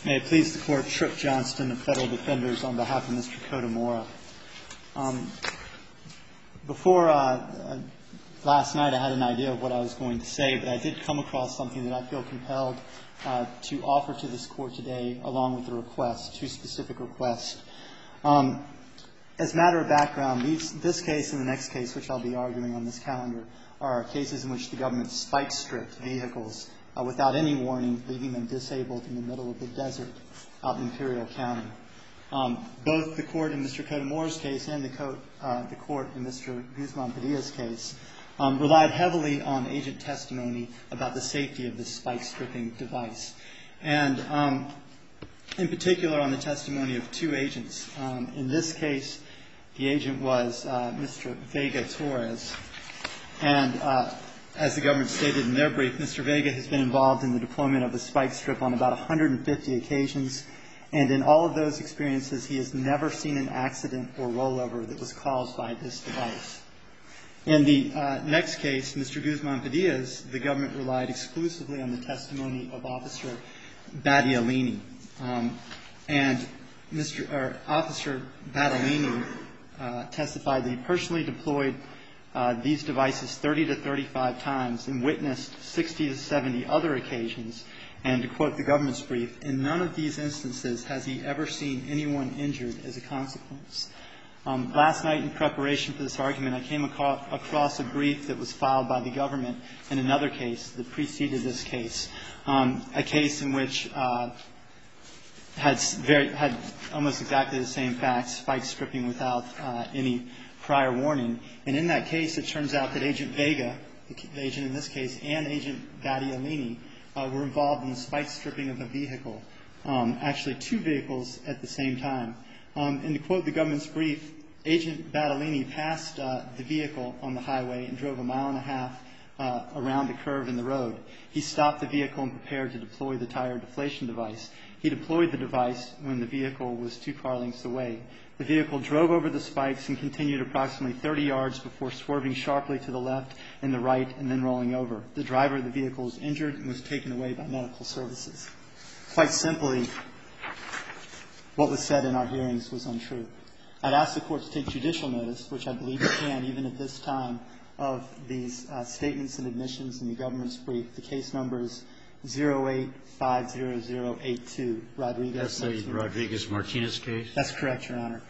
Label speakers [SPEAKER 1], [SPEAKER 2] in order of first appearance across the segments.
[SPEAKER 1] May it please the Court, Tripp Johnston of Federal Defenders on behalf of Mr. Kotomora. Before last night I had an idea of what I was going to say, but I did come across something that I feel compelled to offer to this Court today, along with a request, two specific requests. As a matter of background, this case and the next case, which I'll be arguing on this calendar, are cases in which the government spike-stripped vehicles without any warning, leaving them disabled in the middle of the desert out in Imperial County. Both the Court in Mr. Kotomora's case and the Court in Mr. Guzman-Padilla's case relied heavily on agent testimony about the safety of this spike-stripping device. And in particular on the testimony of two agents. In this case, the agent was Mr. Vega-Torres. And as the government stated in their brief, Mr. Vega has been involved in the deployment of a spike strip on about 150 occasions. And in all of those experiences, he has never seen an accident or rollover that was caused by this device. In the next case, Mr. Guzman-Padilla's, the government relied exclusively on the testimony of Officer Battialini. And Officer Battialini testified that he personally deployed these devices 30 to 35 times and witnessed 60 to 70 other occasions. And to quote the government's brief, in none of these instances has he ever seen anyone injured as a consequence. Last night in preparation for this argument, I came across a brief that was filed by the government in another case that preceded this case, a case in which had almost exactly the same facts, spike stripping without any prior warning. And in that case, it turns out that Agent Vega, the agent in this case, and Agent Battialini were involved in the spike stripping of a vehicle, actually two vehicles at the same time. And to quote the government's brief, Agent Battialini passed the vehicle on the highway and drove 1.5 miles around a curve in the road. He stopped the vehicle and prepared to deploy the tire deflation device. He deployed the device when the vehicle was 2 car lengths away. The vehicle drove over the spikes and continued approximately 30 yards before swerving sharply to the left and the right and then rolling over. The driver of the vehicle was injured and was taken away by medical services. Quite simply, what was said in our hearings was untrue. I'd ask the Court to take judicial notice, which I believe it can, even at this time, of these statements and admissions in the government's brief. The case number is 0850082, Rodriguez-Martinez.
[SPEAKER 2] That's the Rodriguez-Martinez case?
[SPEAKER 1] That's correct, Your Honor.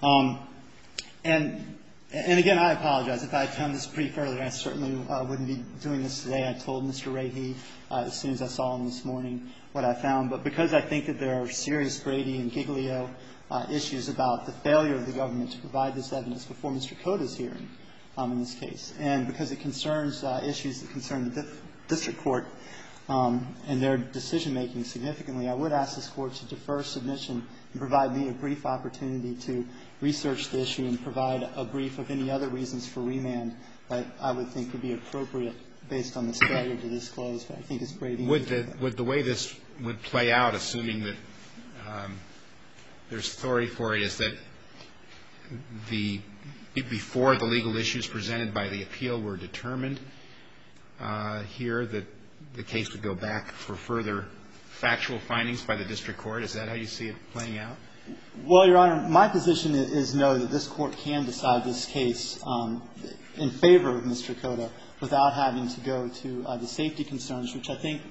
[SPEAKER 1] And again, I apologize. If I had found this brief earlier, I certainly wouldn't be doing this today. I told Mr. Rahe as soon as I saw him this morning what I found. But because I think that there are serious Brady and Giglio issues about the failure of the government to provide this evidence before Mr. Kota's hearing in this case, and because it concerns issues that concern the district court and their decision-making significantly, I would ask this Court to defer submission and provide me a brief opportunity to research the issue and provide a brief of any other reasons for remand that I would think would be appropriate based on this failure to disclose. But I think it's Brady.
[SPEAKER 3] Would the way this would play out, assuming that there's authority for it, is that before the legal issues presented by the appeal were determined here, that the case would go back for further factual findings by the district court? Is that how you see it playing out?
[SPEAKER 1] Well, Your Honor, my position is no, that this Court can decide this case in favor of Mr. Kota without having to go to the safety concerns, which I think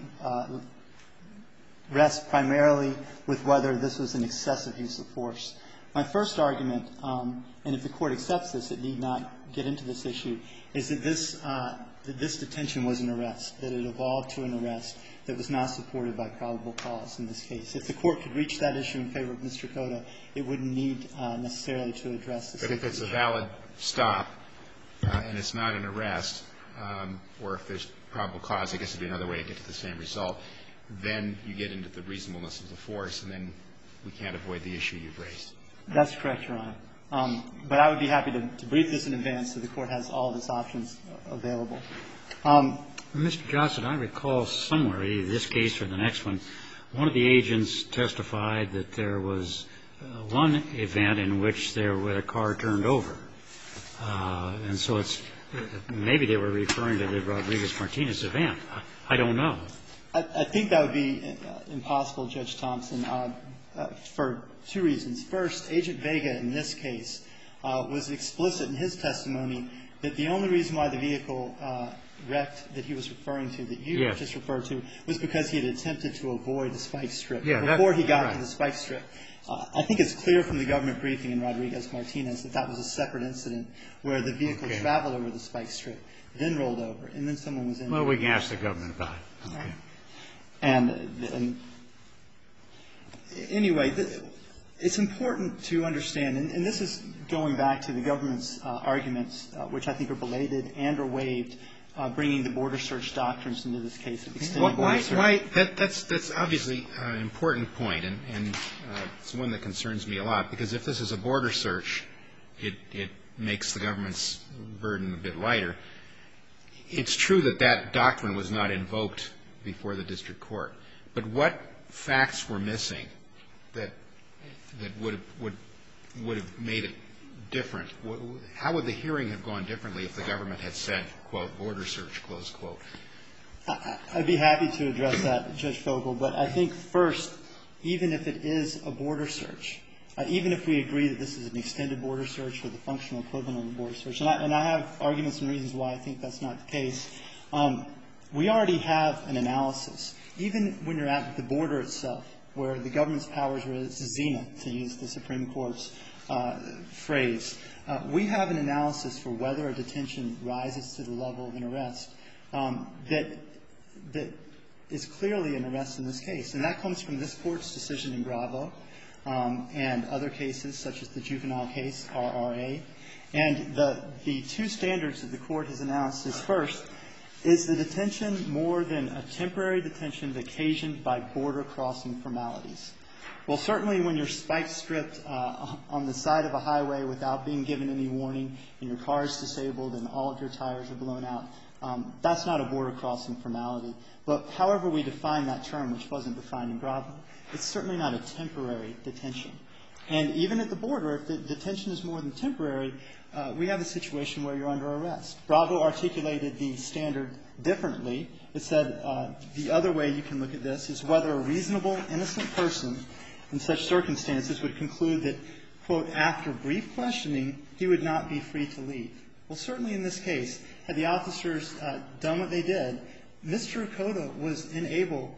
[SPEAKER 1] rest primarily with whether this was an excessive use of force. My first argument, and if the Court accepts this, it need not get into this issue, is that this detention was an arrest, that it evolved to an arrest that was not supported by probable cause in this case. If the Court could reach that issue in favor of Mr. Kota, it wouldn't need necessarily to address this issue.
[SPEAKER 3] But if it's a valid stop and it's not an arrest, or if there's probable cause, I guess it would be another way to get to the same result, then you get into the reasonableness of the force, and then we can't avoid the issue you've raised.
[SPEAKER 1] That's correct, Your Honor. But I would be happy to brief this in advance so the Court has all of its options available.
[SPEAKER 2] Mr. Johnson, I recall somewhere, either this case or the next one of the agents testified that there was one event in which a car turned over. And so maybe they were referring to the Rodriguez-Martinez event. I don't know.
[SPEAKER 1] I think that would be impossible, Judge Thompson, for two reasons. First, Agent Vega in this case was explicit in his testimony that the only reason why the vehicle wrecked that he was referring to, that you just referred to, was because he had attempted to avoid the spike strip before he got to the spike strip. I think it's clear from the government briefing in Rodriguez-Martinez that that was a separate incident where the vehicle traveled over the spike strip, then rolled over, and then someone was injured.
[SPEAKER 2] Well, we can ask the government about it. Okay.
[SPEAKER 1] And anyway, it's important to understand, and this is going back to the government's arguments, which I think are belated and are waived, bringing the border search doctrines into this case of extended border search.
[SPEAKER 3] That's obviously an important point, and it's one that concerns me a lot, because if this is a border search, it makes the government's burden a bit lighter. It's true that that doctrine was not invoked before the district court, but what facts were missing that would have made it different? How would the hearing have gone differently if the government had said, quote, border search, close quote?
[SPEAKER 1] I'd be happy to address that, Judge Fogel, but I think first, even if it is a border search, even if we agree that this is an extended border search or the functional equivalent of a border search, and I have arguments and reasons why I think that's not the case, we already have an analysis. Even when you're at the border itself, where the government's powers are at zenith, to use the Supreme Court's phrase, we have an analysis for whether a detention rises to the level of an arrest that is clearly an arrest in this case. And that comes from this Court's decision in Bravo and other cases, such as the juvenile case, RRA. And the two standards that the Court has announced is, first, is the detention more than a temporary detention occasioned by border crossing formalities? Well, certainly when you're spike stripped on the side of a highway without being given any warning and your car is disabled and all of your tires are blown out, that's not a border crossing formality. But however we define that term, which wasn't defined in Bravo, it's certainly not a temporary detention. And even at the border, if the detention is more than temporary, we have a situation where you're under arrest. Bravo articulated the standard differently. It said the other way you can look at this is whether a reasonable, innocent person in such circumstances would conclude that, quote, after brief questioning, he would not be free to leave. Well, certainly in this case, had the officers done what they did, Mr. Okota was unable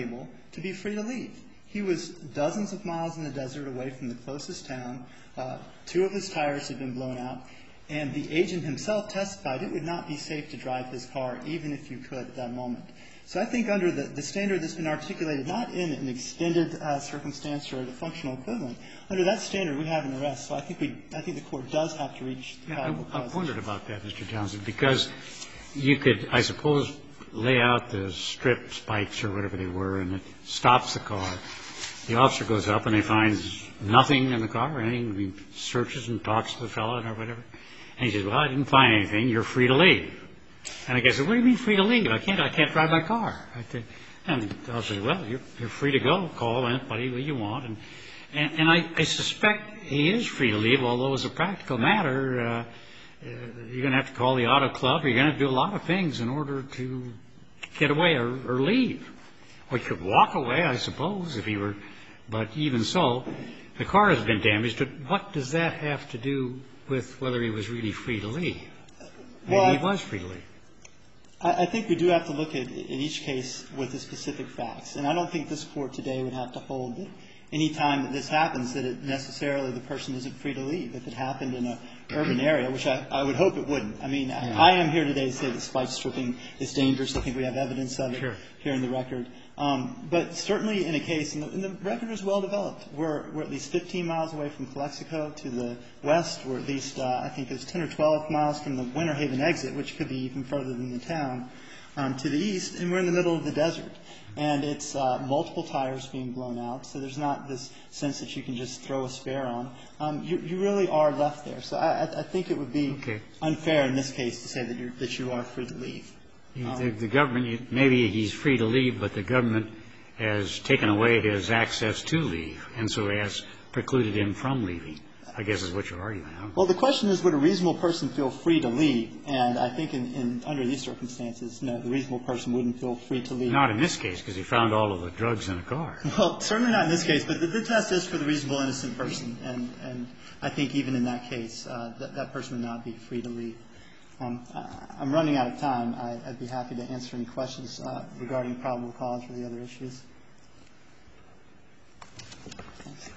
[SPEAKER 1] to be free to leave. He was dozens of miles in the desert away from the closest town. Two of his tires had been blown out. And the agent himself testified it would not be safe to drive his car, even if you could at that moment. So I think under the standard that's been articulated, not in an extended circumstance or the functional equivalent, under that standard we have an arrest. So I think the Court does have to reach the probable cause.
[SPEAKER 2] I wondered about that, Mr. Johnson, because you could, I suppose, lay out the strip spikes or whatever they were, and it stops the car. The officer goes up and he finds nothing in the car, or anything. He searches and talks to the fellow or whatever. And he says, well, I didn't find anything. You're free to leave. And the guy said, what do you mean free to leave? I can't drive my car. And the officer said, well, you're free to go. Call anybody you want. And I suspect he is free to leave, although as a practical matter, you're going to have to call the auto club, or you're going to have to do a lot of things in order to get away or leave. Or you could walk away, I suppose, if he were. But even so, the car has been damaged. What does that have to do with whether he was really free to leave? Maybe he was free to leave.
[SPEAKER 1] I think we do have to look at each case with the specific facts. And I don't think this Court today would have to hold that any time that this happens that it necessarily the person isn't free to leave. If it happened in an urban area, which I would hope it wouldn't. I mean, I am here today to say that spike stripping is dangerous. I think we have evidence of it here in the record. But certainly in a case, and the record is well developed, we're at least 15 miles away from Calexico to the west. We're at least, I think it's 10 or 12 miles from the Winter Haven exit, which could be even further than the town, to the east. And we're in the middle of the desert. And it's multiple tires being blown out, so there's not this sense that you can just throw a spare on. You really are left there. So I think it would be unfair in this case to say that you are free to leave.
[SPEAKER 2] The government, maybe he's free to leave, but the government has taken away his access to leave, and so has precluded him from leaving. I guess is what you're arguing.
[SPEAKER 1] Well, the question is, would a reasonable person feel free to leave? And I think under these circumstances, no, the reasonable person wouldn't feel free to leave.
[SPEAKER 2] Not in this case, because he found all of the drugs in the car.
[SPEAKER 1] Well, certainly not in this case, but the test is for the reasonable innocent person. And I think even in that case, that person would not be free to leave. I'm running out of time. I'd be happy to answer any questions regarding probable cause or the other issues. Thanks.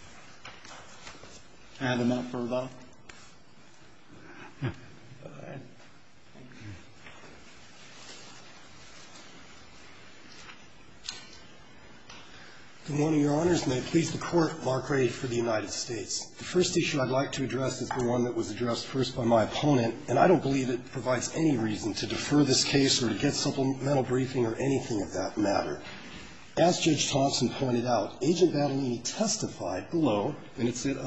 [SPEAKER 1] I have a minute for rebuttal.
[SPEAKER 4] Good morning, Your Honors. May it please the Court, Mark Ray for the United States. The first issue I'd like to address is the one that was addressed first by my opponent, and I don't believe it provides any reason to defer this case or to get supplemental briefing or anything of that matter. As Judge Thompson pointed out, Agent Battaglini testified below, and it's in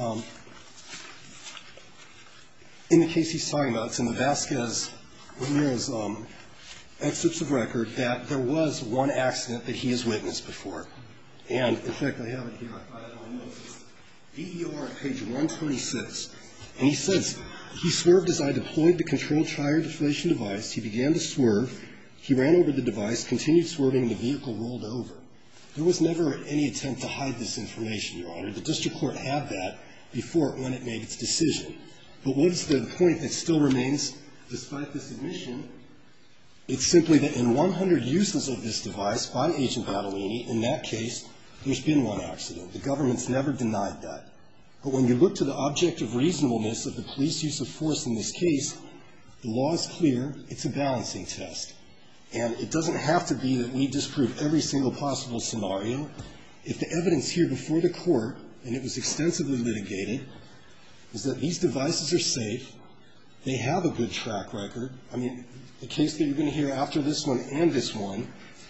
[SPEAKER 4] the case he's talking about, it's in the Vasquez-Ramirez excerpts of record, that there was one accident that he has witnessed before. And, in fact, I have it here. I have it on my notes. DER at page 126. And he says, he swerved as I deployed the controlled tire deflation device. He began to swerve. He ran over the device, continued swerving, and the vehicle rolled over. There was never any attempt to hide this information, Your Honor. The district court had that before when it made its decision. But what is the point that still remains despite this admission? It's simply that in 100 uses of this device by Agent Battaglini, in that case, there's been one accident. The government's never denied that. But when you look to the objective reasonableness of the police use of force in this case, the law is clear. It's a balancing test. And it doesn't have to be that we disprove every single possible scenario. If the evidence here before the court, and it was extensively litigated, is that these devices are safe, they have a good track record. I mean, the case that you're going to hear after this one and this one,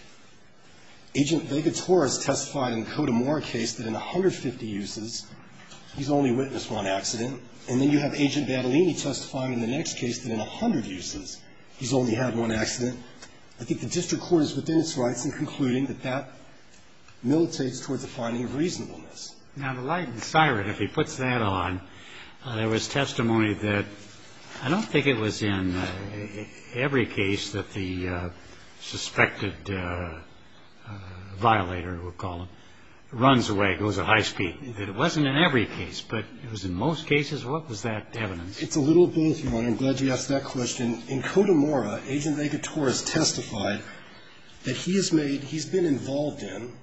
[SPEAKER 4] Agent Vega-Torres testified in the Cotamora case that in 150 uses, he's only witnessed one accident. And then you have Agent Battaglini testifying in the next case that in 100 uses, he's only had one accident. I think the district court is within its rights in concluding that that militates towards a finding of reasonableness.
[SPEAKER 2] Now, the light and siren, if he puts that on, there was testimony that I don't think it was in every case that the suspected violator, we'll call him, runs away, goes at high speed. That it wasn't in every case, but it was in most cases. What was that evidence?
[SPEAKER 4] It's a little of both, Your Honor. I'm glad you asked that question. In Cotamora, Agent Vega-Torres testified that he's been involved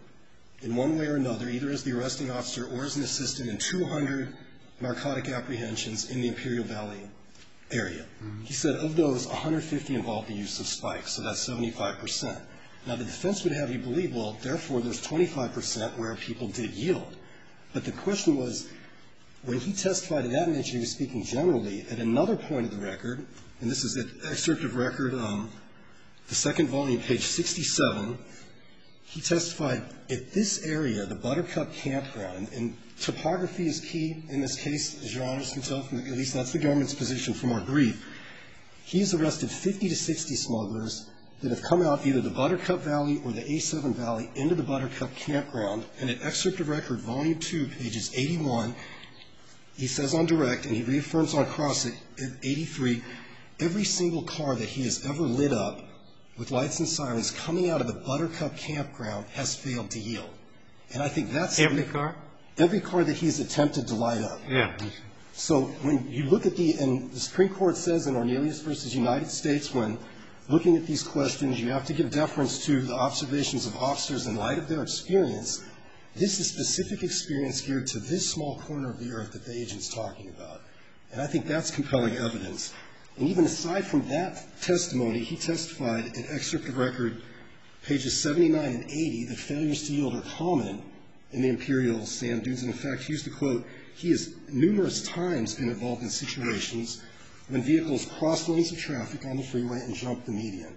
[SPEAKER 4] in one way or another, either as the arresting officer or as an assistant in 200 narcotic apprehensions in the Imperial Valley area. He said of those, 150 involved the use of spikes, so that's 75%. Now, the defense would have you believe, well, therefore, there's 25% where people did yield. But the question was, when he testified in that nature, he was speaking generally. At another point of the record, and this is an excerpt of record, the second volume, page 67, he testified at this area, the Buttercup Campground, and topography is key in this case, as Your Honors can tell, at least that's the government's position from our brief. He's arrested 50 to 60 smugglers that have come out either the Buttercup Valley or the A7 Valley into the Buttercup Campground. And at excerpt of record, volume 2, pages 81, he says on direct, and he reaffirms on cross at 83, every single car that he has ever lit up with lights and sirens coming out of the Buttercup Campground has failed to yield. And I think that's
[SPEAKER 2] every car?
[SPEAKER 4] Every car that he's attempted to light up.
[SPEAKER 2] Yeah.
[SPEAKER 4] So when you look at and the Supreme Court says in Ornelas v. United States, when looking at these questions, you have to give deference to the observations of officers in light of their experience. This is specific experience geared to this small corner of the earth that the agent's talking about. And I think that's compelling evidence. And even aside from that testimony, he testified in excerpt of record, pages 79 and 80, that failures to yield are common in the Imperial Sand Dunes. And in fact, he used to quote, he has numerous times been involved in situations when vehicles cross lanes of traffic on the freeway and jump the median.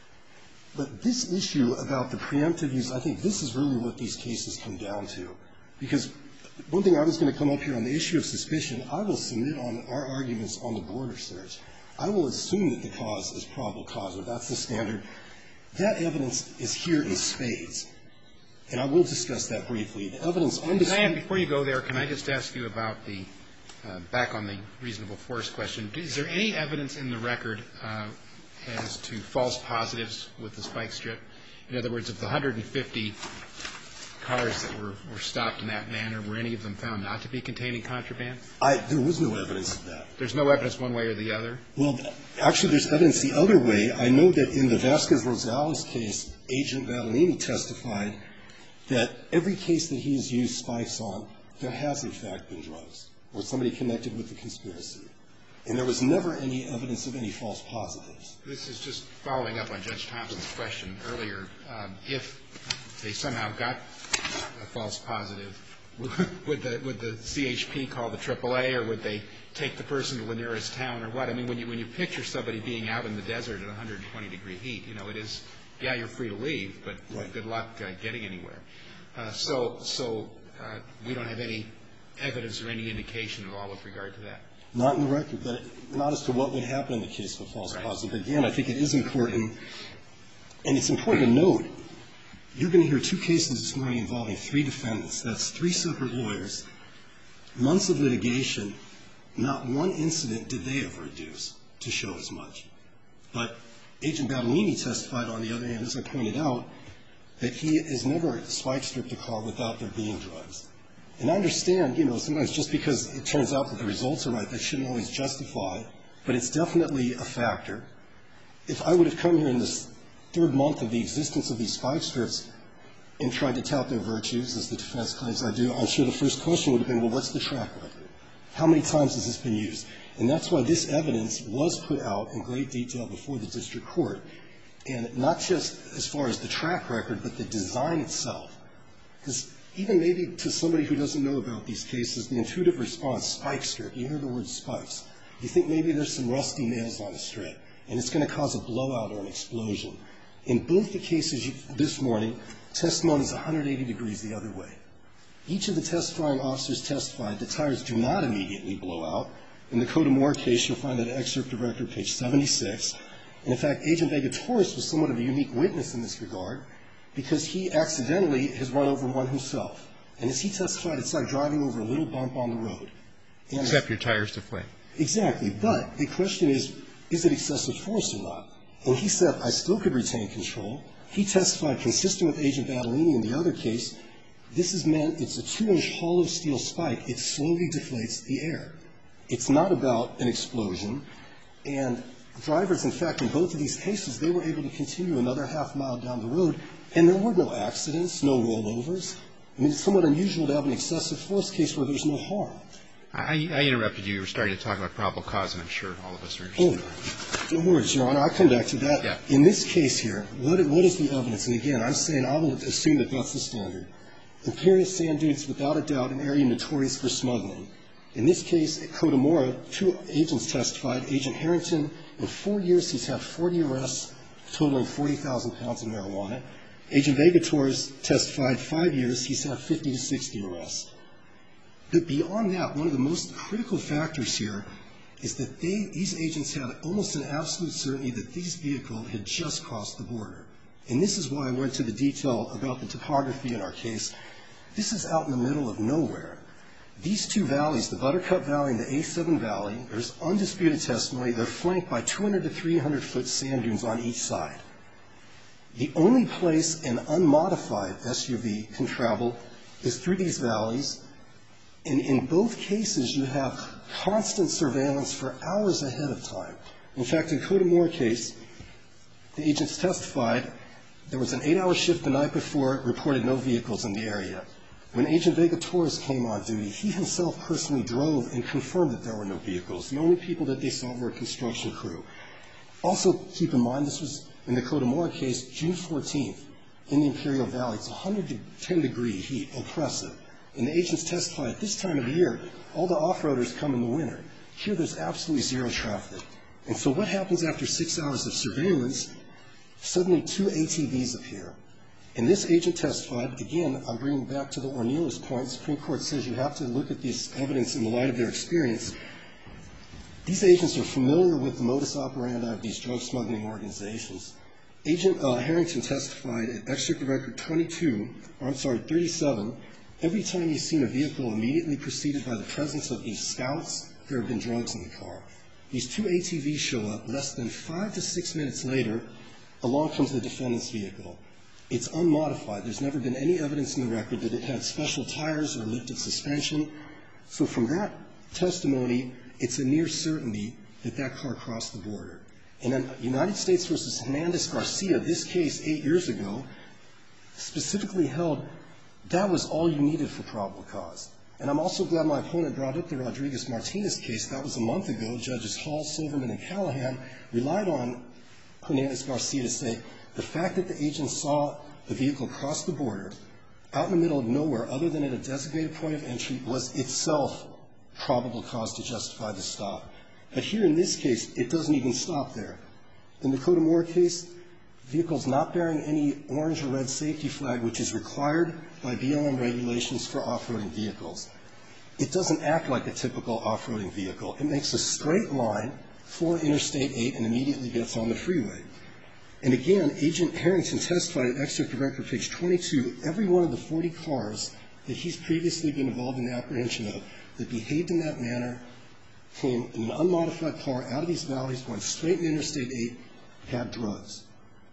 [SPEAKER 4] But this issue about the preemptive use, I think this is really what these cases come down to. Because one thing I was going to come up here on the issue of suspicion, I will submit on our arguments on the border search. I will assume that the cause is probable cause, or that's the standard. That evidence is here in spades. And I will discuss that briefly. The evidence undisputed.
[SPEAKER 3] Before you go there, can I just ask you about the back on the reasonable force question, is there any evidence in the record as to false positives with the spike strip? In other words, of the 150 cars that were stopped in that manner, were any of them found not to be containing contraband?
[SPEAKER 4] There was no evidence of that.
[SPEAKER 3] There's no evidence one way or the other?
[SPEAKER 4] Well, actually, there's evidence the other way. I know that in the Vasquez-Rosales case, Agent Badalini testified that every case that he has used spikes on, there has, in fact, been drugs or somebody connected with the conspiracy. And there was never any evidence of any false positives.
[SPEAKER 3] This is just following up on Judge Thompson's question earlier. If they somehow got a false positive, would the CHP call the AAA, or would they take the person to the nearest town, or what? I mean, when you picture somebody being out in the desert at 120-degree heat, you know, it is, yeah, you're free to leave, but good luck getting anywhere. So we don't have any evidence or any indication at all with regard to that.
[SPEAKER 4] Not in the record, but not as to what would happen in the case of a false positive. Again, I think it is important, and it's important to note, you're going to hear two cases this morning involving 3 defendants. That's 3 separate lawyers, months of litigation. Not one incident did they ever adduce to show as much. But Agent Badalini testified, on the other hand, as I pointed out, that he has never spike-stripped a car without there being drugs. And I understand, you know, sometimes just because it turns out that the results are right, that shouldn't always justify, but it's definitely a factor. If I would have come here in this 3rd month of the existence of these spike strips and tried to tout their virtues, as the defense claims I do, I'm sure the first question would have been, well, what's the track record? How many times has this been used? And that's why this evidence was put out in great detail before the district court, and not just as far as the track record, but the design itself. Because even maybe to somebody who doesn't know about these cases, the intuitive response, spike strip, you hear the word spikes, you think maybe there's some rusty nails on a strip, and it's going to cause a blowout or an explosion. In both the cases this morning, testimony is 180 degrees the other way. Each of the testifying officers testified that tires do not immediately blow out. In the Cotamora case, you'll find that excerpt of record, page 76. And in fact, Agent Vega-Torres was somewhat of a unique witness in this regard, because he accidentally has run over one himself. And as he testified, it's like driving over a little bump on the road. And
[SPEAKER 3] except your tires deflate.
[SPEAKER 4] Exactly. But the question is it excessive force or not? And he said, I still could retain control. He testified consistent with Agent Badalini in the other case. This is meant, it's a 2-inch hollow steel spike. It slowly deflates the air. It's not about an explosion. And drivers, in fact, in both of these cases, they were able to continue another half mile down the road, and there were no accidents, no rollovers. I mean, it's somewhat unusual to have an excessive force case where there's no harm.
[SPEAKER 3] I interrupted you. You were starting to talk about probable cause, and I'm sure all of us are interested.
[SPEAKER 4] No worries, Your Honor. I'll come back to that.
[SPEAKER 3] Yeah.
[SPEAKER 4] In this case here, what is the evidence? And again, I'm saying I will assume that that's the standard. Imperious sand dunes, without a doubt, an area notorious for smuggling. In this case, at Cotamora, 2 agents testified. Agent Harrington, in 4 years, he's had 40 arrests, totaling 40,000 pounds of marijuana. Agent Vega-Torres testified 5 years, he's had 50 to 60 arrests. But beyond that, one of the most critical factors here is that these agents had almost an absolute certainty that these vehicles had just crossed the border. And this is why I went to the detail about the topography in our case. This is out in the middle of nowhere. These 2 valleys, the Buttercup Valley and the A7 Valley, there's undisputed testimony. They're flanked by 200 to 300-foot sand dunes on each side. The only place an unmodified SUV can travel is through these valleys. And in both cases, you have constant surveillance for hours ahead of time. In fact, in the Cotamora case, the agents testified there was an 8-hour shift the night before, reported no vehicles in the area. When Agent Vega-Torres came on duty, he himself personally drove and confirmed that there were no vehicles. The only people that they saw were a construction crew. Also, keep in mind, this was in the Cotamora case, June 14th, in the Imperial Valley. It's 110-degree heat, oppressive. And the agents testified at this time of the year, all the off-roaders come in the winter. Here, there's absolutely zero traffic. And so what happens after 6 hours of surveillance? Suddenly, 2 ATVs appear. And this agent testified, again, I'm bringing back to the Ornelas point. The Supreme Court says you have to look at this evidence in the light of their experience. These agents are familiar with the modus operandi of these drug smuggling organizations. Agent Harrington testified at Excerpt of Record 37, Every time you've seen a vehicle immediately preceded by the presence of these scouts, there have been drugs in the car. These two ATVs show up. Less than 5 to 6 minutes later, along comes the defendant's vehicle. It's unmodified. There's never been any evidence in the record that it had special tires or lifted suspension. So from that testimony, it's a near certainty that that car crossed the border. And then United States v. Hernandez-Garcia, this case 8 years ago, specifically held that was all you needed for probable cause. And I'm also glad my opponent brought up the Rodriguez-Martinez case. That was a month ago. Judges Hall, Silverman, and Callahan relied on Hernandez-Garcia to say the fact that the agent saw the vehicle cross the border out in the middle of nowhere other than at a designated point of entry was itself probable cause to justify the stop. But here in this case, it doesn't even stop there. In the Cotamora case, vehicles not bearing any orange or red safety flag, which is required by BLM regulations for off-roading vehicles. It doesn't act like a typical off-roading vehicle. It makes a straight line for Interstate 8 and immediately gets on the freeway. And again, Agent Harrington testified at Excerpt of Record, page 22, every one of the 40 cars that he's previously been involved in the apprehension of that behaved in that manner came in an unmodified car out of these valleys, went straight into Interstate 8, had drugs.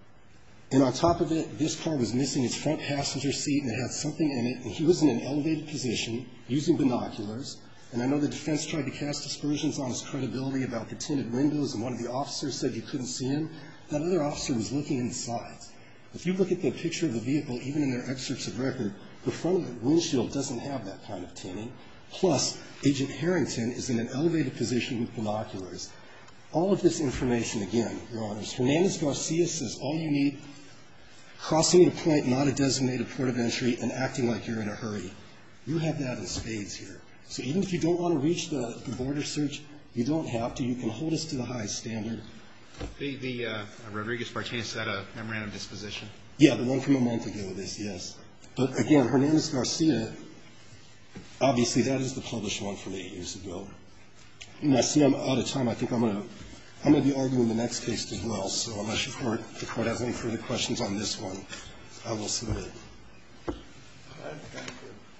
[SPEAKER 4] And on top of it, this car was missing its front passenger seat and it had something in it, and he was in an elevated position using binoculars. And I know the defense tried to cast aspersions on his credibility about the tinted windows, and one of the officers said you couldn't see him. That other officer was looking inside. If you look at the picture of the vehicle, even in their excerpts of record, the front of the windshield doesn't have that kind of tinting. Plus, Agent Harrington is in an elevated position with binoculars. All of this information, again, Your Honors, Hernandez-Garcia says all you need, crossing at a point not a designated port of entry and acting like you're in a hurry. You have that in spades here. So even if you don't want to reach the border search, you don't have to. You can hold us to the highest standard.
[SPEAKER 3] The Rodriguez-Martinez, is that a memorandum of disposition?
[SPEAKER 4] Yeah, the one from a month ago is, yes. But again, Hernandez-Garcia, obviously that is the published one from 8 years ago. And I see I'm out of time. I think I'm going to be arguing the next case as well. So unless the court has any further questions on this one, I will submit.
[SPEAKER 5] All right, thank you.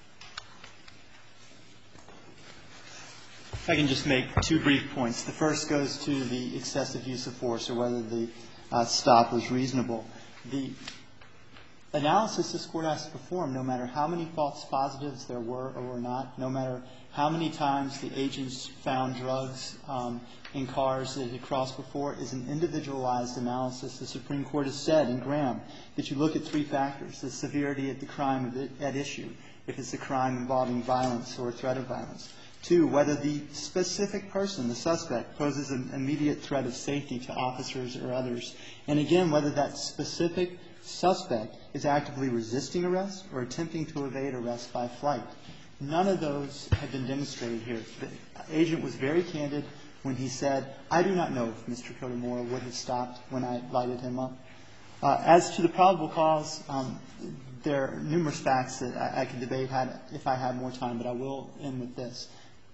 [SPEAKER 1] If I can just make two brief points. The first goes to the excessive use of force or whether the stop was reasonable. The analysis this Court has to perform, no matter how many false positives there were or were not, no matter how many times the agents found drugs in cars that had crossed before, is an individualized analysis. The Supreme Court has said in Graham that you look at three factors: the severity of the crime at issue, if it's a crime involving violence or a threat of violence. 2, whether the specific person, the suspect, poses an immediate threat of safety to officers or others. And again, whether that specific suspect is actively resisting arrest or attempting to evade arrest by flight. None of those have been demonstrated here. The agent was very candid when he said, I do not know if Mr. Cotamora would have stopped when I lighted him up. As to the probable cause, there are numerous facts that I could debate if I had more time, but I will end with this.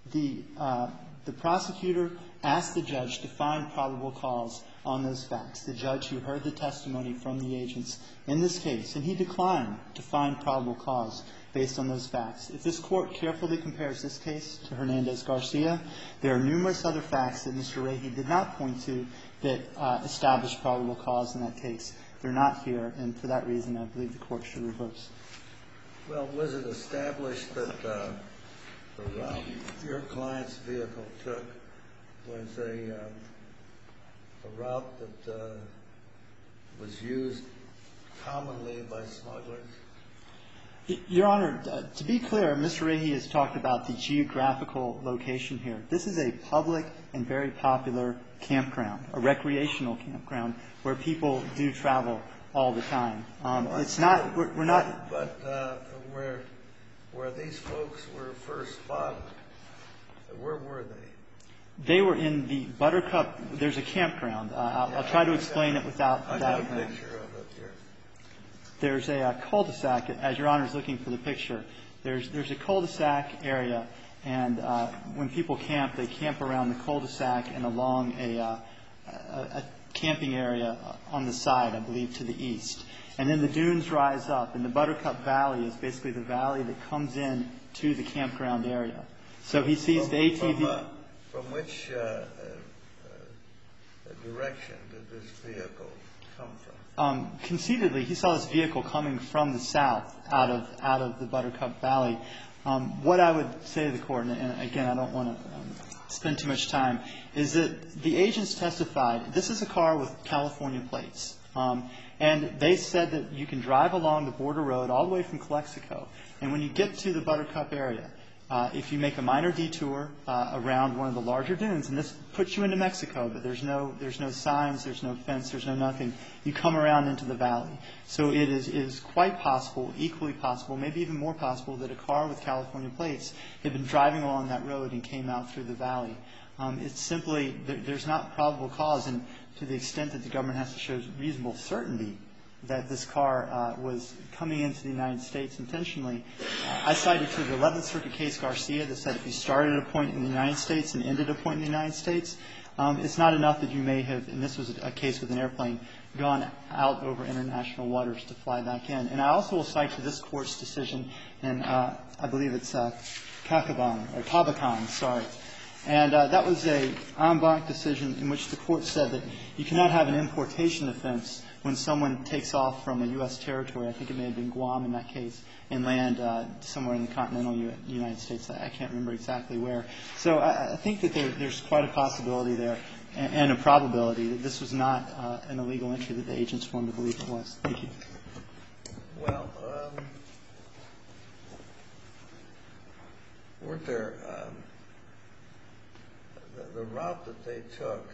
[SPEAKER 1] The prosecutor asked the judge to find probable cause on those facts, the judge who heard the testimony from the agents in this case, and he declined to find probable cause based on those facts. If this Court carefully compares this case to Hernandez-Garcia, there are numerous other facts that Mr. Rahe did not point to that established probable cause in that case. They're not here, and for that reason, I believe the Court should reverse.
[SPEAKER 5] Well, was it established that the route your client's vehicle took was a route that was used commonly by smugglers?
[SPEAKER 1] Your Honor, to be clear, Mr. Rahe has talked about the geographical location here. This is a public and very popular campground, a recreational campground where people do travel all the time. It's not, we're not.
[SPEAKER 5] But where these folks were first spotted, where were they?
[SPEAKER 1] They were in the Buttercup. There's a campground. I'll try to explain it without
[SPEAKER 5] I got a picture of it here.
[SPEAKER 1] There's a cul-de-sac, as Your Honor is looking for the picture. There's a cul-de-sac area, and when people camp, they camp around the cul-de-sac and along a camping area on the side, I believe, to the east. And then the dunes rise up, and the Buttercup Valley is basically the valley that comes in to the campground area. So he sees the ATV.
[SPEAKER 5] From which direction did this vehicle come from?
[SPEAKER 1] Conceitedly, he saw this vehicle coming from the south out of the Buttercup Valley. What I would say to the court, and again, I don't want to spend too much time, is that the agents testified, this is a car with California plates. And they said that you can drive along the border road all the way from Calexico. And when you get to the Buttercup area, if you make a minor detour around one of the larger dunes, and this puts you into Mexico, but there's no signs, there's no fence, there's no nothing, you come around into the valley. So it is quite possible, equally possible, maybe even more possible, that a car with California plates had been driving along that road and came out through the valley. It's simply, there's not probable cause, and to the extent that the government has to show reasonable certainty that this car was coming into the United States intentionally. I cited to the 11th Circuit case Garcia that said if you started at a point in the United States and ended at a point in the United States, it's not enough that you may have, and this was a case with an airplane, gone out over international waters to fly back in. And I also will cite to this Court's decision, and I believe it's Tabacan, sorry. And that was a en banc decision in which the Court said that you cannot have an importation offense when someone takes off from a U.S. territory, I think it may have been Guam in that case, and land somewhere in the continental United States. I can't remember exactly where. So I think that there's quite a possibility there and a probability that this was not an illegal entry that the agents wanted to believe it was. Thank you.
[SPEAKER 5] Well, weren't there the route that they took,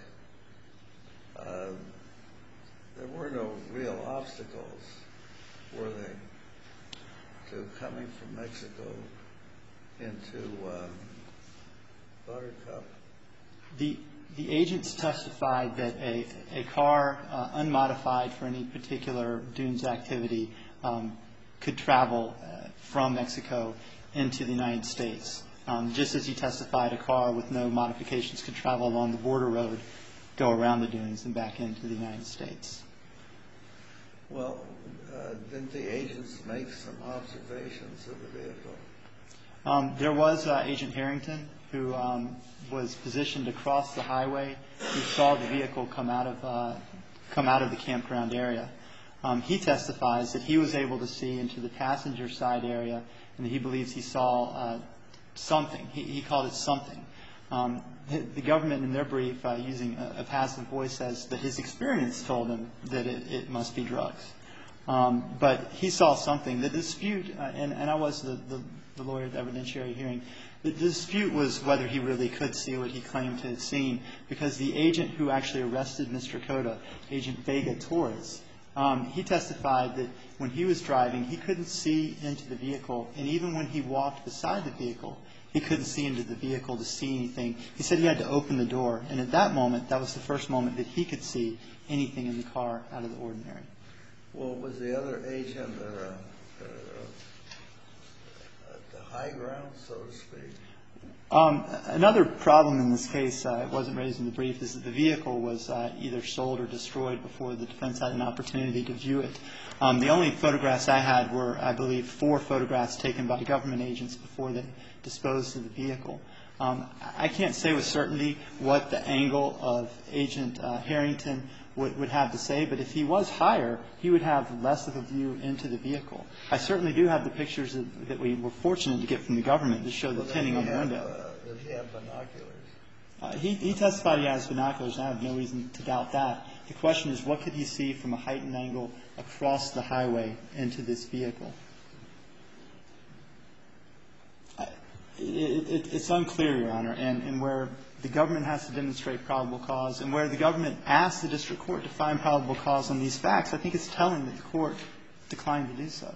[SPEAKER 5] there were no real obstacles, were they, to coming from Mexico into Buttercup?
[SPEAKER 1] The agents testified that a car unmodified for any particular dunes activity could travel from Mexico into the United States. Just as he testified, a car with no modifications could travel along the border road, go around the dunes, and back into the United States.
[SPEAKER 5] Well, didn't the agents make some observations of the vehicle?
[SPEAKER 1] There was Agent Harrington, who was positioned across the highway, who saw the vehicle come out of the campground area. He testifies that he was able to see into the passenger side area, and that he believes he saw something. He called it something. The government, in their brief, using a passive voice, says that his experience told him that it must be drugs. But he saw something. The dispute, and I was the lawyer at the evidentiary hearing, the dispute was whether he really could see what he claimed to have seen, because the agent who actually arrested Mr. Cota, Agent Vega Torres, he testified that when he was driving, he couldn't see into the vehicle, and even when he walked beside the vehicle, he couldn't see into the vehicle to see anything. He said he had to open the door, and at that moment, that was the first moment that he could see anything in the car out of the ordinary.
[SPEAKER 5] Well, was the other agent at the high ground, so to speak?
[SPEAKER 1] Another problem in this case, it wasn't raised in the brief, is that the vehicle was either sold or destroyed before the defense had an opportunity to view it. The only photographs I had were, I believe, 4 photographs taken by government agents before they disposed of the vehicle. I can't say with certainty what the angle of Agent Harrington would have to say, but if he was higher, he would have less of a view into the vehicle. I certainly do have the pictures that we were fortunate to get from the government to show the tinting on the window.
[SPEAKER 5] Did he have binoculars?
[SPEAKER 1] He testified he has binoculars, and I have no reason to doubt that. The question is, what could he see from a heightened angle across the highway into this vehicle? It's unclear, Your Honor, and where the government has to demonstrate probable cause, and where the government asked the district court to find probable cause on these facts, I think it's telling that the court declined to do so.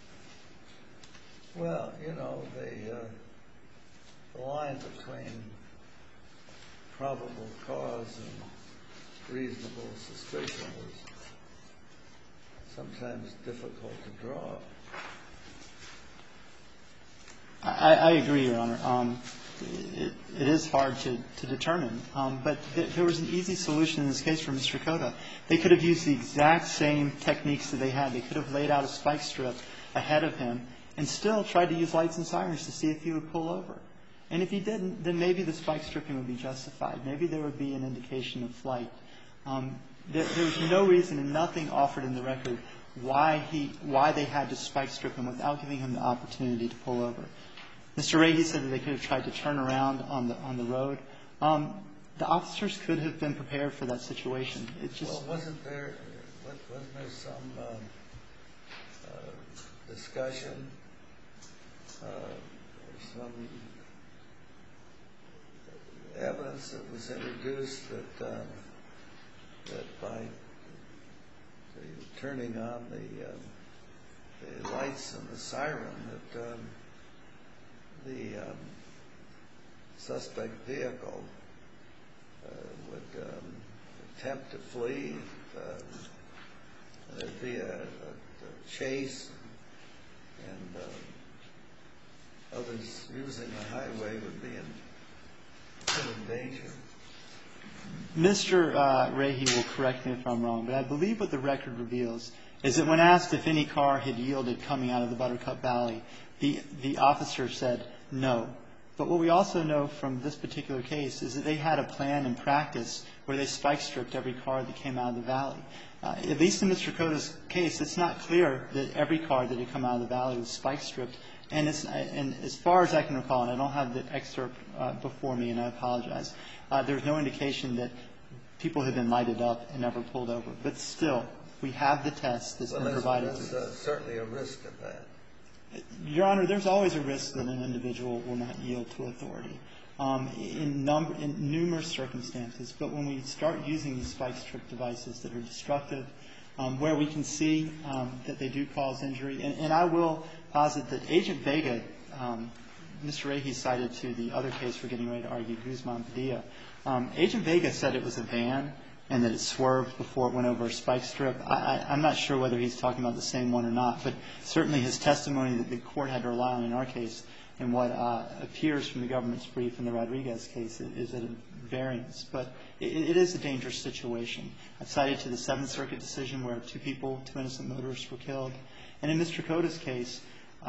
[SPEAKER 5] Well, you know, the line between probable cause and reasonable suspicion is sometimes difficult to draw.
[SPEAKER 1] I agree, Your Honor. it is hard to determine. But there was an easy solution in this case for Mr. Cota. They could have used the exact same techniques that they had. They could have laid out a spike strip ahead of him and still tried to use lights and sirens to see if he would pull over. And if he didn't, then maybe the spike stripping would be justified. Maybe there would be an indication of flight. There's no reason and nothing offered in the record why they had to spike strip him without giving him the opportunity to pull over. Mr. Ray, he said that they could have tried to turn around on the road. The officers could have been prepared for that situation. It just
[SPEAKER 5] wasn't there some discussion, some evidence that was introduced that by turning on the lights and the siren that the suspect vehicle would attempt to flee, there'd be a chase, and others using the highway would be in danger.
[SPEAKER 1] Mr. Rahe will correct me if I'm wrong, but I believe what the record reveals is that when asked if any car had yielded coming out of the Buttercup Valley, the officer said no. But what we also know from this particular case is that they had a plan and practice where they spike stripped every car that came out of the valley. At least in Mr. Cota's case, it's not clear that every car that had come out of the valley was spike stripped. And as far as I can recall, and I don't have the excerpt before me, and I apologize, there's no indication that people had been lighted up and never pulled over. But still, we have the test that's been provided to us.
[SPEAKER 5] There's certainly a risk of that.
[SPEAKER 1] Your Honor, there's always a risk that an individual will not yield to authority in numerous circumstances. But when we start using these spike strip devices that are destructive, where we can see that they do cause injury, and I will posit that Agent Vega, Mr. Rahe cited to the other case we're getting ready to argue, Guzman Padilla. Agent Vega said it was a van and that it swerved before it went over a spike strip. I'm not sure whether he's talking about the same one or not, but certainly his testimony that the court had to rely on in our case and what appears from the government's brief in the Rodriguez case is at a variance. But it is a dangerous situation. I've cited to the Seventh Circuit decision where two innocent motorists were killed. And in Mr. Cota's case,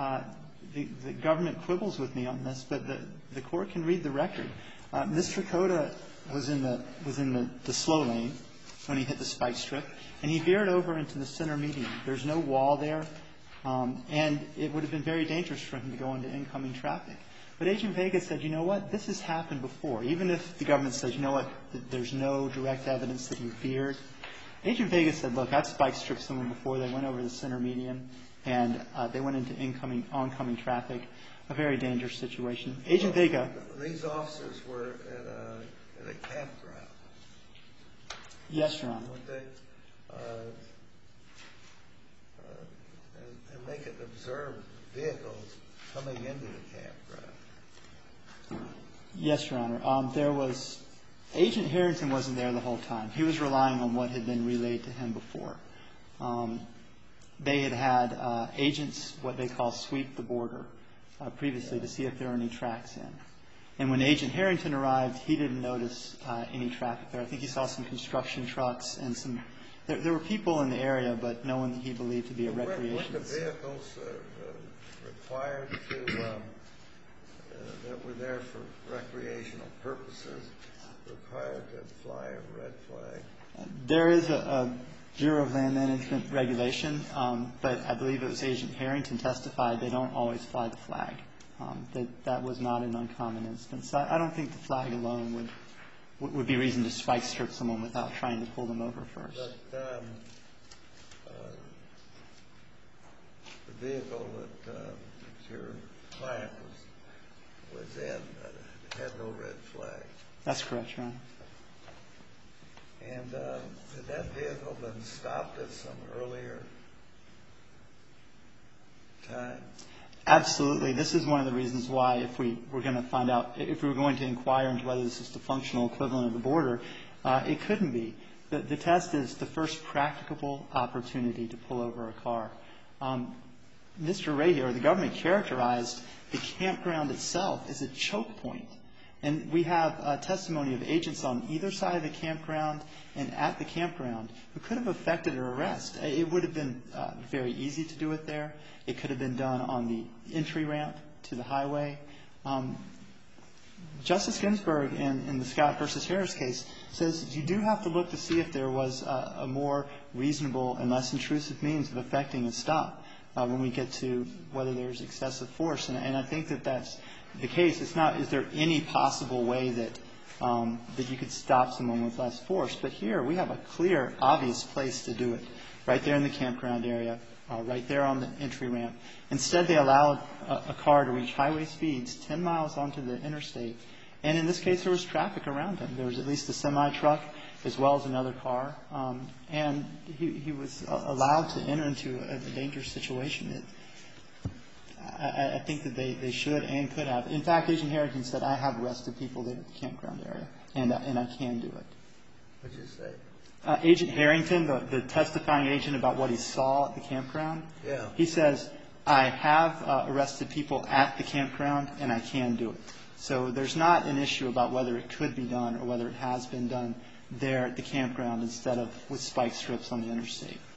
[SPEAKER 1] the government quibbles with me on this, but the court can read the record. Mr. Cota was in the slow lane when he hit the spike strip, and he veered over into the center median. There's no wall there, and it would have been very dangerous for him to go into incoming traffic. But Agent Vega said, you know what, this has happened before. Even if the government says, you know what, there's no direct evidence that he veered. Agent Vega said, look, I've spike stripped someone before. They went over the center median, and they went into oncoming traffic. A very dangerous situation. Agent Vega.
[SPEAKER 5] These officers were at a campground.
[SPEAKER 1] Yes, Your Honor.
[SPEAKER 5] Weren't they? And they could observe vehicles coming into the campground. Yes,
[SPEAKER 1] Your Honor. Agent Harrington wasn't there the whole time. He was relying on what had been relayed to him before. They had agents, what they call sweep the border, previously to see if there were any tracks in. And when Agent Harrington arrived, he didn't notice any traffic there. I think he saw some construction trucks and some – there were people in the area, but no one that he believed to be a recreationist.
[SPEAKER 5] Weren't the vehicles required that were there for recreational purposes required to fly a red flag?
[SPEAKER 1] There is a Bureau of Land Management regulation, but I believe it was Agent Harrington testified they don't always fly the flag. That was not an uncommon instance. I don't think the flag alone would be reason to spike strip someone without trying to pull them over first.
[SPEAKER 5] But the vehicle that your client was in had no red flag.
[SPEAKER 1] That's correct, Your Honor.
[SPEAKER 5] And had that vehicle been stopped at some earlier time?
[SPEAKER 1] Absolutely. This is one of the reasons why if we were going to find out, if we were going to inquire into whether this is the functional equivalent of the border, it couldn't be. The test is the first practicable opportunity to pull over a car. Mr. Rahe, or the government, characterized the campground itself as a choke point. And we have testimony of agents on either side of the campground and at the campground who could have effected an arrest. It would have been very easy to do it there. It could have been done on the entry ramp to the highway. Justice Ginsburg in the Scott v. Harris case says you do have to look to see if there was a more reasonable and less intrusive means of effecting a stop when we get to whether there's excessive force. And I think that that's the case. It's not, is there any possible way that you could stop someone with less force? But here we have a clear, obvious place to do it, right there in the campground area, right there on the entry ramp. Instead, they allowed a car to reach highway speeds 10 miles onto the interstate. And in this case, there was traffic around him. There was at least a semi-truck as well as another car. And he was allowed to enter into a dangerous situation. I think that they should and could have. In fact, Agent Harrington said, I have arrested people there at the campground area, and I can do it.
[SPEAKER 5] What did you say?
[SPEAKER 1] Agent Harrington, the testifying agent about what he saw at the campground,
[SPEAKER 5] Yeah.
[SPEAKER 1] he says, I have arrested people at the campground, and I can do it. So there's not an issue about whether it could be done or whether it has been done there at the campground instead of with spike strips on the interstate.